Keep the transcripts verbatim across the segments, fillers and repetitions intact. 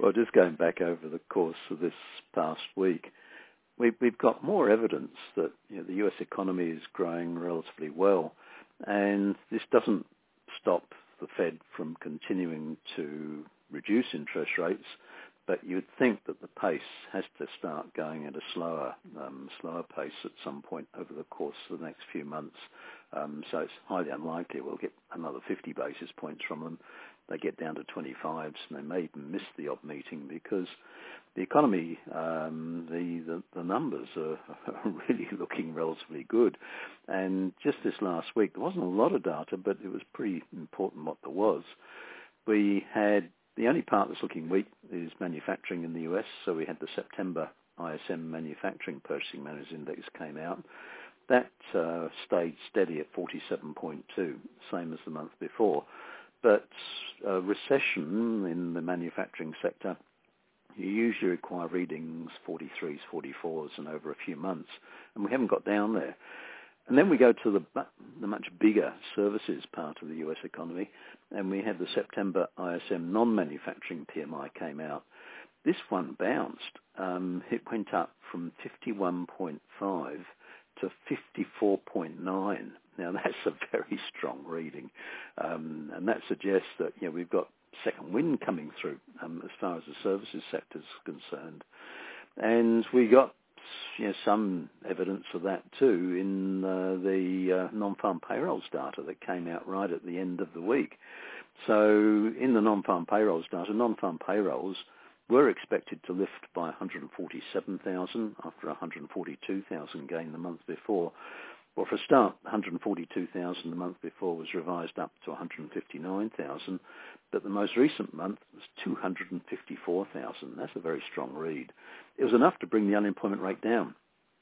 Well, just going back over the course of this past week, we've, we've got more evidence that you know, the U S economy is growing relatively well, and this doesn't stop the Fed from continuing to reduce interest rates, but you'd think that the pace has to start going at a slower, um, slower pace at some point over the course of the next few months. Um, so it's highly unlikely we'll get another fifty basis points from them. They get down to twenty-fives, and they may even miss the odd meeting because the economy, um, the, the the numbers are, are really looking relatively good. And just this last week, there wasn't a lot of data, but it was pretty important what there was. We had the only part that's looking weak is manufacturing in the U S. So we had the September I S M Manufacturing Purchasing Managers Index came out. That uh, stayed steady at forty-seven point two, same as the month before. But uh, recession in the manufacturing sector, you usually require readings forty-threes, forty-fours, and over a few months, and we haven't got down there. And then we go to the, the much bigger services part of the U S economy, and we had the September I S M non-manufacturing P M I came out. This one bounced. Um, it went up from fifty-one point five to fifty-four point nine. Now, that's a very strong reading, um, and that suggests that you know, we've got second wind coming through um, as far as the services sector is concerned. And we got you know, some evidence of that too in uh, the uh, non-farm payrolls data that came out right at the end of the week. So in the non-farm payrolls data, non-farm payrolls were expected to lift by one hundred forty-seven thousand after one hundred forty-two thousand gain the month before. Well, for a start, one hundred forty-two thousand the month before was revised up to one hundred fifty-nine thousand, but the most recent month was two hundred fifty-four thousand. That's a very strong read. It was enough to bring the unemployment rate down,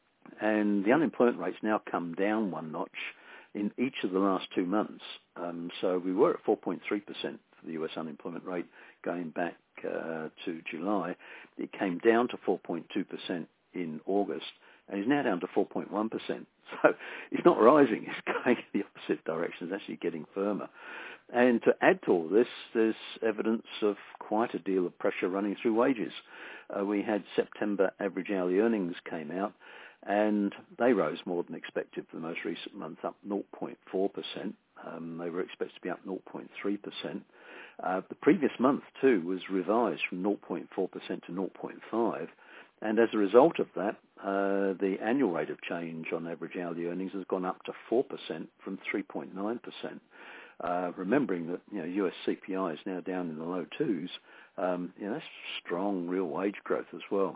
and the unemployment rate's now come down one notch in each of the last two months. Um, so we were at four point three percent for the U S unemployment rate going back uh, to July. It came down to four point two percent in August, and is now down to four point one percent. So it's not rising, it's going in the opposite direction, it's actually getting firmer. And to add to all this, there's evidence of quite a deal of pressure running through wages. Uh, we had September average hourly earnings came out, and they rose more than expected for the most recent month, up zero point four percent. Um, they were expected to be up zero point three percent. Uh, the previous month, too, was revised from zero point four percent to zero point five percent. And as a result of that, uh, the annual rate of change on average hourly earnings has gone up to four percent from three point nine percent. Uh, remembering that you know U S C P I is now down in the low twos, um, you know, that's strong real wage growth as well.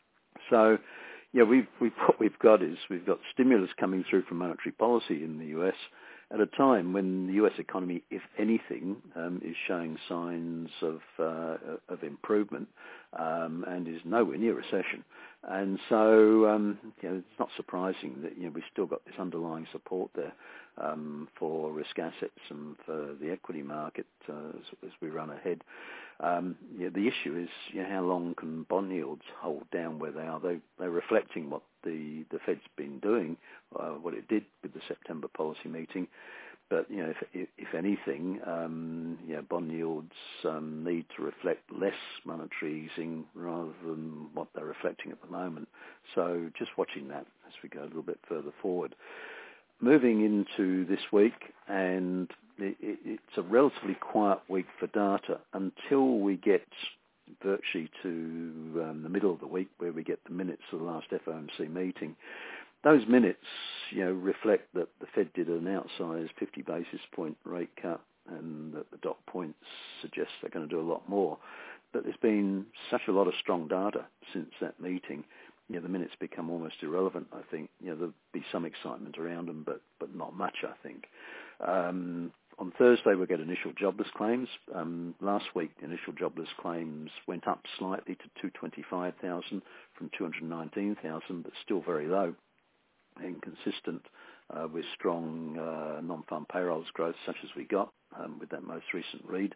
So, yeah, we've, we've, what we've got is we've got stimulus coming through from monetary policy in the U S at a time when the U S economy, if anything, um, is showing signs of uh, of improvement um, and is nowhere near recession. And so, um, you know, it's not surprising that you know we've still got this underlying support there um, for risk assets and for the equity market uh, as, as we run ahead. Um, you know, the issue is you know, how long can bond yields hold down where they are? They, they're reflecting what the, the Fed's been doing, uh, what it did with the September policy meeting. But, you know, if, if anything, um, you know, bond yields um, need to reflect less monetary easing rather than what they're reflecting at the moment. So just watching that as we go a little bit further forward. Moving into this week, and it, it, it's a relatively quiet week for data until we get virtually to um, the middle of the week where we get the minutes of the last F O M C meeting. Those minutes, you know, reflect that the Fed did an outsized fifty basis point rate cut and that the dot points suggest they're going to do a lot more. But there's been such a lot of strong data since that meeting, you know, the minutes become almost irrelevant, I think. You know, there'll be some excitement around them, but, but not much, I think. Um, on Thursday, we'll get initial jobless claims. Um, last week, initial jobless claims went up slightly to two hundred twenty-five thousand from two hundred nineteen thousand, but still very low and consistent uh, with strong uh, non-farm payrolls growth such as we got um, with that most recent read.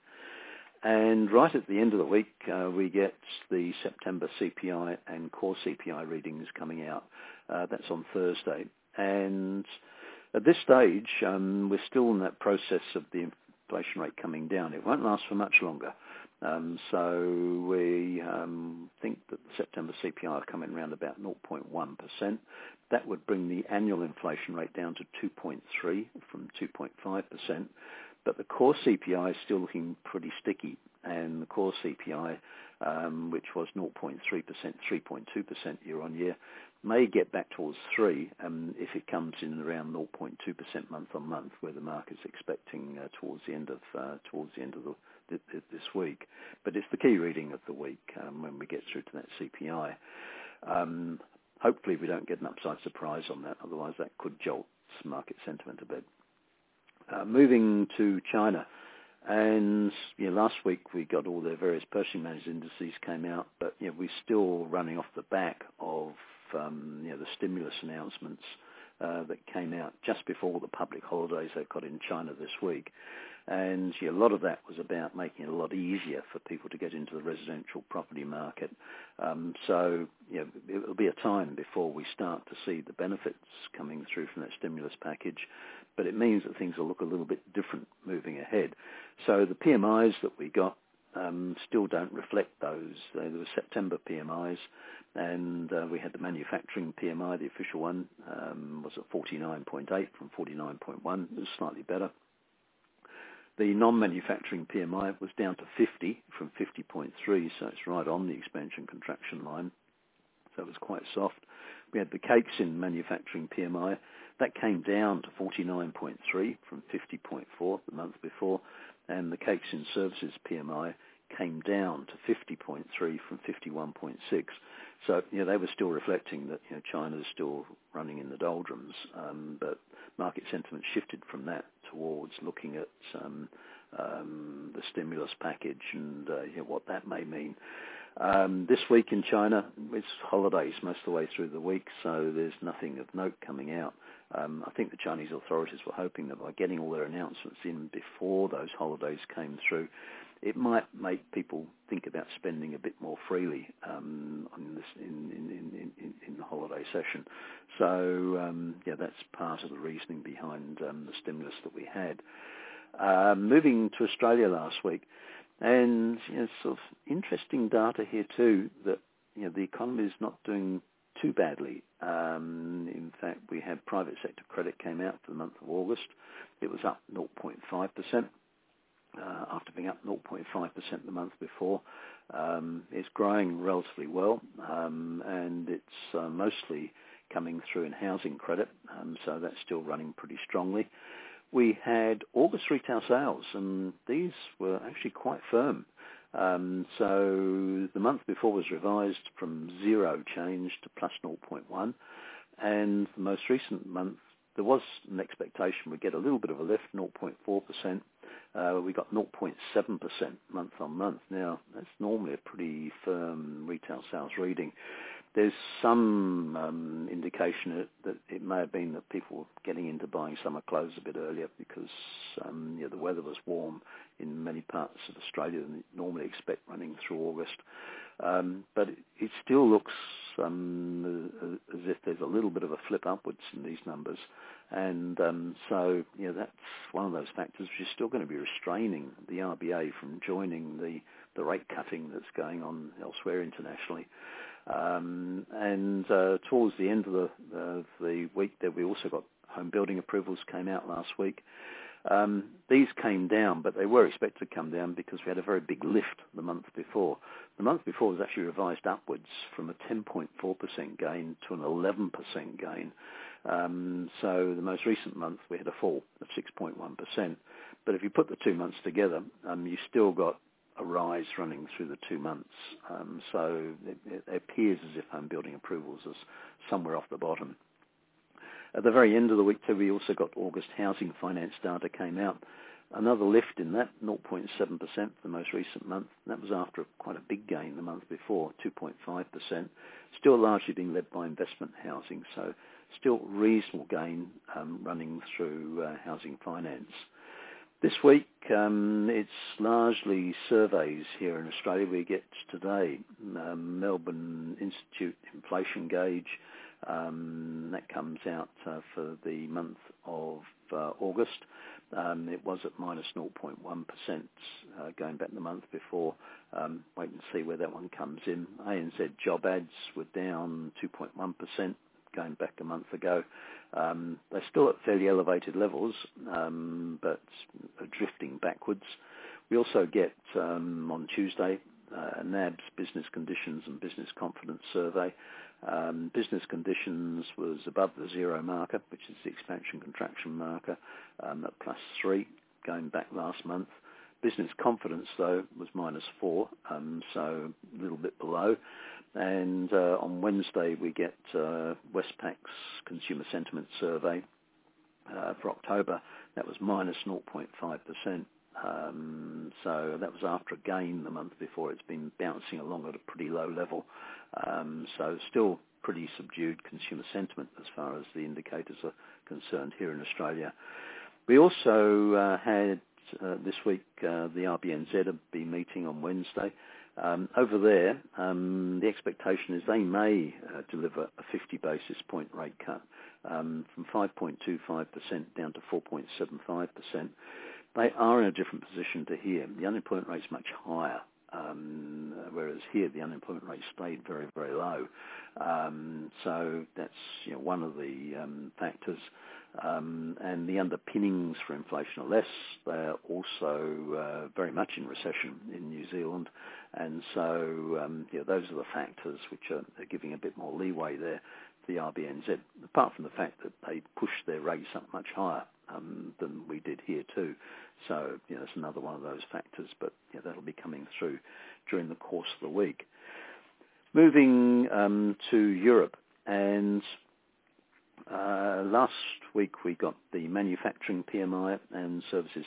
And right at the end of the week, uh, we get the September C P I and core C P I readings coming out. Uh, that's on Thursday. And at this stage, um, we're still in that process of the inflation rate coming down. It won't last for much longer. Um, so we um, think that the September C P I will come in around about zero point one percent. That would bring the annual inflation rate down to two point three from two point five percent. But the core C P I is still looking pretty sticky, and the core C P I, um, which was zero point three percent, three point two percent year on year, may get back towards three um, if it comes in around zero point two percent month on month, where the market's expecting uh, towards the end of uh, towards the end of the, th- th- this week. But it's the key reading of the week um, when we get through to that C P I. Um, hopefully, we don't get an upside surprise on that. Otherwise, that could jolt market sentiment a bit. Uh, moving to China. And you know, last week we got all their various purchasing managers indices came out, but you know, we're still running off the back of um, you know, the stimulus announcements uh, that came out just before the public holidays they've got in China this week. And you know, a lot of that was about making it a lot easier for people to get into the residential property market. Um, so you know, it'll be a time before we start to see the benefits coming through from that stimulus package. But it means that things will look a little bit different moving ahead. So the P M Is that we got um, still don't reflect those. Uh, there were September P M Is, and uh, we had the manufacturing P M I, the official one, um, was at forty-nine point eight from forty-nine point one. It was slightly better. The non-manufacturing P M I was down to fifty from fifty point three, so it's right on the expansion contraction line. So it was quite soft. We had the Caixin manufacturing P M I. That came down to forty-nine point three from fifty point four the month before, and the Caixin services P M I came down to fifty point three from fifty-one point six. So, you know, they were still reflecting that, you know, China's still running in the doldrums, um, but market sentiment shifted from that towards looking at um, um, the stimulus package and uh, you know, what that may mean. Um, this week in China, it's holidays most of the way through the week, so there's nothing of note coming out. Um, I think the Chinese authorities were hoping that by getting all their announcements in before those holidays came through, it might make people think about spending a bit more freely um, on this in, in, in, in, in the holiday session. So, um, yeah, that's part of the reasoning behind um, the stimulus that we had. Uh, moving to Australia last week, and you know, sort of interesting data here too, that you know, the economy is not doing too badly. Um, in fact, we had private sector credit came out for the month of August. It was up zero point five percent uh, after being up zero point five percent the month before. Um, it's growing relatively well, um, and it's uh, mostly coming through in housing credit, um, so that's still running pretty strongly. We had August retail sales, and these were actually quite firm. Um, so the month before was revised from zero change to plus zero point one, and the most recent month there was an expectation we'd get a little bit of a lift, zero point four percent. Uh, we got zero point seven percent month on month. Now, that's normally a pretty firm retail sales reading. There's some um, indication that, that it may have been that people were getting into buying summer clothes a bit earlier because um, you know, the weather was warm in many parts of Australia than you normally expect running through August. Um, but it, it still looks um, as if there's a little bit of a flip upwards in these numbers. And um, so you know, that's one of those factors which is still going to be restraining the R B A from joining the, the rate cutting that's going on elsewhere internationally. Um, and uh, towards the end of the, uh, the week there, we also got home building approvals came out last week. Um, these came down, but they were expected to come down because we had a very big lift the month before. The month before was actually revised upwards from a ten point four percent gain to an eleven percent gain. Um, so the most recent month we had a fall of six point one percent. But if you put the two months together, um, you still got a rise running through the two months. Um, so it, it appears as if home building approvals is somewhere off the bottom. At the very end of the week, too, we also got August housing finance data came out. Another lift in that, zero point seven percent for the most recent month. That was after quite a big gain the month before, two point five percent. Still largely being led by investment housing, so still reasonable gain um, running through uh, housing finance. This week, um, it's largely surveys here in Australia. We get today um, Melbourne Institute Inflation Gauge. Um, that comes out uh, for the month of uh, August. Um, it was at minus zero point one percent uh, going back the month before. Um, wait and see where that one comes in. A N Z job ads were down two point one percent going back a month ago. Um, they're still at fairly elevated levels, um, but are drifting backwards. We also get um, on Tuesday uh, N A B's Business Conditions and Business Confidence Survey. Um, business conditions was above the zero marker, which is the expansion contraction marker, um, at plus three going back last month. Business confidence, though, was minus four, um, so a little bit below. And uh, on Wednesday, we get uh, Westpac's Consumer Sentiment Survey uh, for October. That was minus zero point five percent. Um, so that was after a gain the month before. It's been bouncing along at a pretty low level. Um, so still pretty subdued consumer sentiment as far as the indicators are concerned here in Australia. We also uh, had uh, this week uh, the R B N Z will be meeting on Wednesday. Um, over there, um, the expectation is they may uh, deliver a fifty basis point rate cut um, from five point two five percent down to four point seven five percent. They are in a different position to here. The unemployment rate's much higher, um, whereas here the unemployment rate stayed very, very low. Um, so that's, you know, one of the um, factors. Um, and the underpinnings for inflation are less. They're also uh, very much in recession in New Zealand. And so um, you know, those are the factors which are, are giving a bit more leeway there to the R B N Z, apart from the fact that they pushed their rates up much higher um, than we did here too. So, you know, it's another one of those factors, but you know, that'll be coming through during the course of the week. Moving um, to Europe, and uh, last week we got the manufacturing P M I and services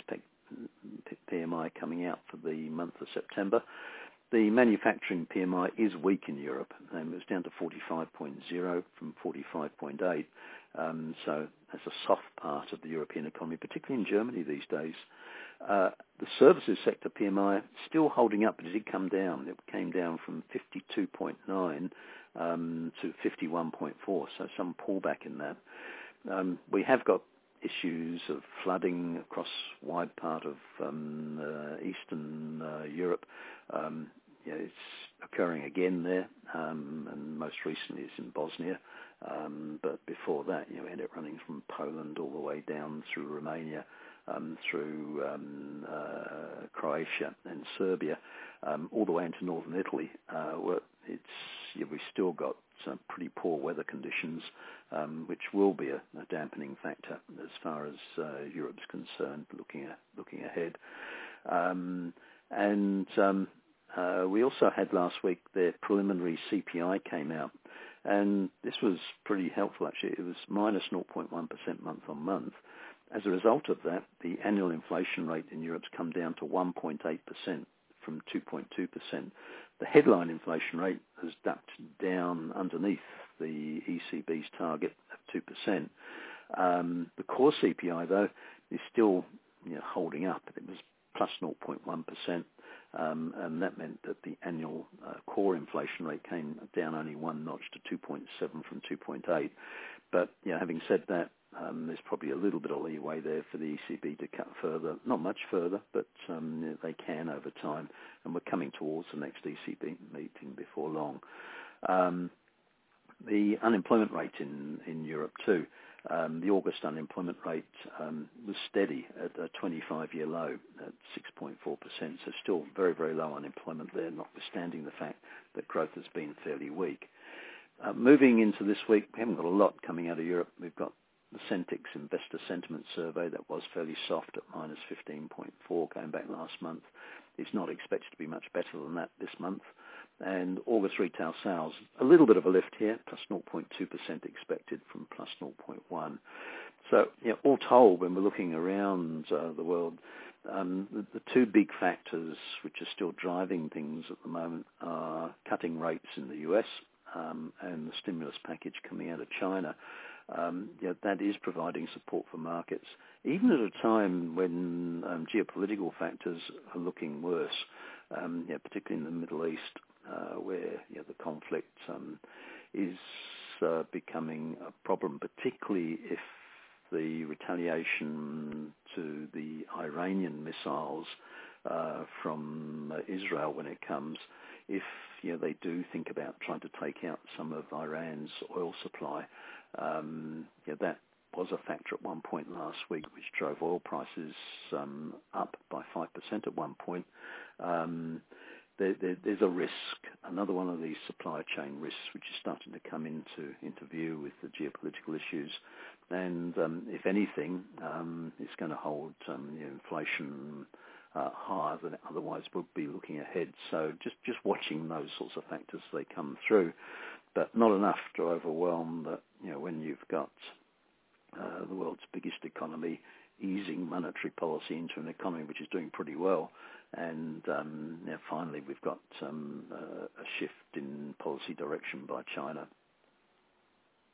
P M I coming out for the month of September. The manufacturing P M I is weak in Europe, and it was down to forty-five point zero from forty-five point eight. Um, so that's a soft part of the European economy, particularly in Germany these days. Uh, the services sector P M I still holding up, but it did come down. It came down from fifty-two point nine um, to fifty-one point four, so some pullback in that. Um, we have got issues of flooding across a wide part of um, uh, Eastern uh, Europe. Um, yeah, it's occurring again there, um, and most recently it's in Bosnia. Um, but before that, you know, we had it running from Poland all the way down through Romania, um, through um, uh, Croatia and Serbia, um, all the way into northern Italy. Uh, where it's yeah, we've still got some pretty poor weather conditions, um, which will be a, a dampening factor as far as uh, Europe's concerned, looking at, looking ahead. Um, and um, uh, we also had last week the preliminary C P I came out, and this was pretty helpful actually. It was minus zero point one percent month on month. As a result of that, the annual inflation rate in Europe's come down to one point eight percent from two point two percent. The headline inflation rate has ducked down underneath the E C B's target of two percent. Um, the core C P I, though, is still you know, holding up. It was plus zero point one percent, um, and that meant that the annual uh, core inflation rate came down only one notch to two point seven from two point eight. But you know, having said that, um, there's probably a little bit of leeway there for the E C B to cut further. Not much further, but um, you know, they can over time. And we're coming towards the next E C B meeting before long. Um, the unemployment rate in, in Europe too. Um, the August unemployment rate um, was steady at a twenty-five-year low at six point four percent, so still very, very low unemployment there, notwithstanding the fact that growth has been fairly weak. Uh, moving into this week, we haven't got a lot coming out of Europe. We've got the Centix Investor Sentiment Survey that was fairly soft at minus fifteen point four going back last month. It's not expected to be much better than that this month. And August retail sales, a little bit of a lift here, plus zero point two percent expected from plus zero point one. So, you know, all told, when we're looking around uh, the world, um, the, the two big factors which are still driving things at the moment are cutting rates in the U S um, and the stimulus package coming out of China. Um, you know, that is providing support for markets, even at a time when um, geopolitical factors are looking worse, um, you know, particularly in the Middle East, uh, where you know, the conflict um, is uh, becoming a problem, particularly if the retaliation to the Iranian missiles uh, from uh, Israel when it comes, if you know, they do think about trying to take out some of Iran's oil supply, um, you know, that was a factor at one point last week, which drove oil prices um, up by five percent at one point. Um, there, there, there's a risk, another one of these supply chain risks, which is starting to come into, into view with the geopolitical issues. And um, if anything, um, it's going to hold um, you know, inflation uh, higher than it otherwise would be looking ahead. So just, just watching those sorts of factors as they come through, but not enough to overwhelm that, you know, when you've got uh, the world's biggest economy easing monetary policy into an economy which is doing pretty well. And um, now finally we've got um, uh, a shift in policy direction by China.